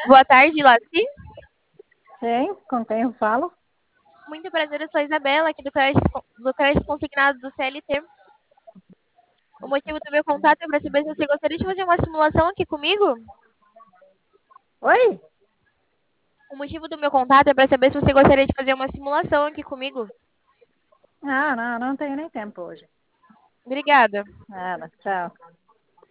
Boa tarde, Laci. Sim, com quem eu falo? Muito prazer, eu sou a Isabela, aqui do Crédito Consignado do CLT. O motivo do meu contato é para saber se você gostaria de fazer uma simulação aqui comigo. Oi? O motivo do meu contato é para saber se você gostaria de fazer uma simulação aqui comigo. Ah, não tenho nem tempo hoje. Obrigada. Nada, tchau.